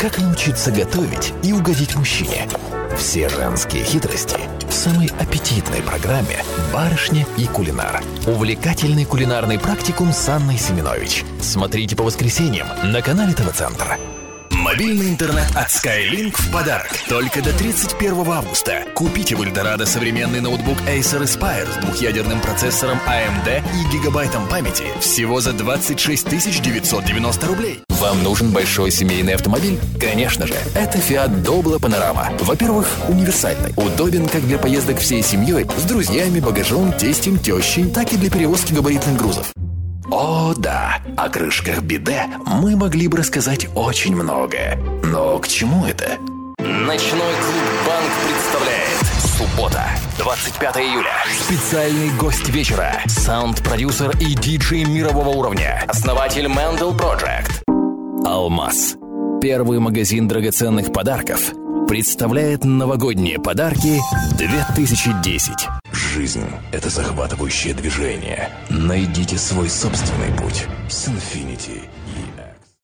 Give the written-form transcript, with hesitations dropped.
Как научиться готовить и угодить мужчине? Все женские хитрости в самой аппетитной программе «Барышня и кулинар». Увлекательный кулинарный практикум с Анной Семенович. Смотрите по воскресеньям на канале ТВ-центр. Мобильный интернет от Skylink в подарок. Только до 31 августа. Купите в Эльдорадо современный ноутбук Acer Aspire с двухъядерным процессором AMD и гигабайтом памяти всего за 26 990 рублей. Вам нужен большой семейный автомобиль? Конечно же, это Fiat Doblo Panorama. Во-первых, универсальный. Удобен как для поездок всей семьей, с друзьями, багажом, тестем, тещей, так и для перевозки габаритных грузов. О, да, о крышках биде мы могли бы рассказать очень многое. Но к чему это? Ночной клуб «Банк» представляет. Суббота, 25 июля. Специальный гость вечера. Саунд-продюсер и диджей мирового уровня. Основатель Mendel Project. Алмаз. Первый магазин драгоценных подарков представляет новогодние подарки 2010. Жизнь – это захватывающее движение. Найдите свой собственный путь с Infiniti ES.